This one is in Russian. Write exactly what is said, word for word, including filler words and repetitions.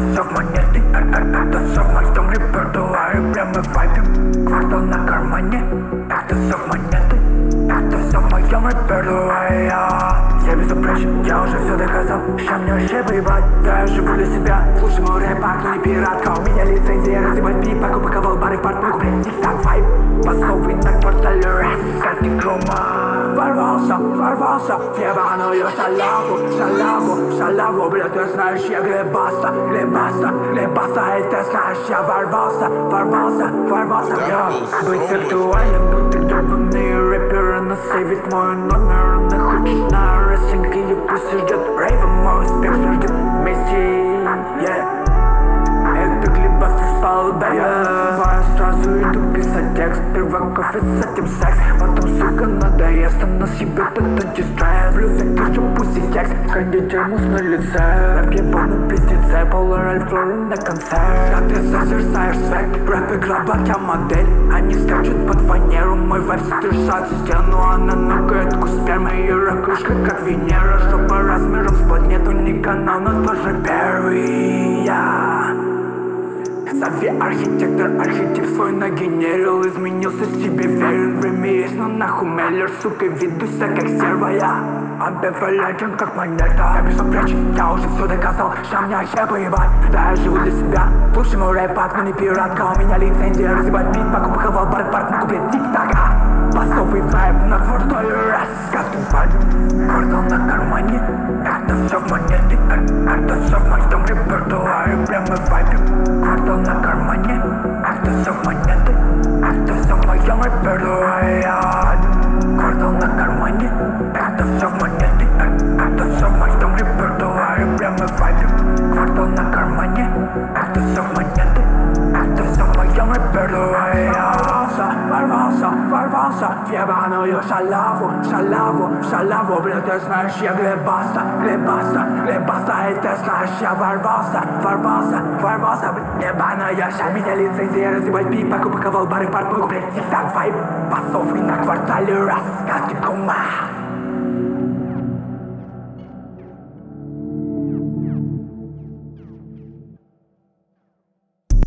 все в монеты, это все в моем репертуаре. Прямо в вайбе, квартал на кармане. Это все в монеты, это все в моем репертуаре. Я безупречен, я уже все доказал. Ща мне вообще поебать, да я живу для себя. Слушай мой рэп, но не пиратка. У меня лицензия, разъебать пип, упаковал бары в портмойку, блядь, тик-так вайб. Басовый на квартале раз, как ни крома. Ворвался, ворвался в ебаную шалаву, шалаву, шалаву. Блядь, ты знаешь, я глебаста, глебаста, глебаста. И ты знаешь, я ворвался, ворвался, ворвался. Я быть виртуальным, будто гребаные рэперы. Насейвить мой номер, она хочет на рестлинг. Ее пусть ждет рейва, мой успех ждет вместе. Это глебаста спал, да я сразу иду писать текст. Сперва кофе с этим секс, потом, сука, надоест. Она съебет этот дистресс. Плюс я держу пусть и текст, кондитер мусс на лице. Рэп ебаный пиздец, Polar Ralph Lauren на концерт. А ты созерцаешь свек, рэп игра, блядь, я модель. Они скачут под фанеру, мой вайб сотрясает стену. Она нукает кус спермы, ее ракушка как Венера. Жопа размером с планету, не канал, но тоже первый я. Зови архитектор, архетип свой нагенерил. Изменился себе, верен, время есть, но нахуй Меллер. Сука, ведуся как сервая, амбивалентен как монета. Я безупречен, я уже все доказал. Ща мне вообще поебать, да я живу для себя. Слушай мой рэп, но не пиратка. У меня лицензия, разъебать бит, покупковал бар, парк, куплет тик-така. Басовый вайб на квартале раз, как ни вайб. Квартал на кармане, это все в монеты. Это все в моем репертуаре, прямо в вайбе. Квартал на кармане, это все в монеты. Это все в моем репертуаре. Квартал на кармане, это все в монеты. Это все в моем репертуаре, прямо в вайбе. Квартал на кармане, это все в монеты. Это все в моем репертуаре. Ворвался, ворвался в ебаную шалаву, шалаву, шалаву. Блядь, ты знаешь, я глебаста, глебаста, глебаста. И ты знаешь, я ворвался, ворвался, ворвался. Блядь, ебаная ща меня лицензия, разъебать пип, упаковал бары в портмойку, блядь, тик-так вайб. Басовый на квартале раз, как ни кума.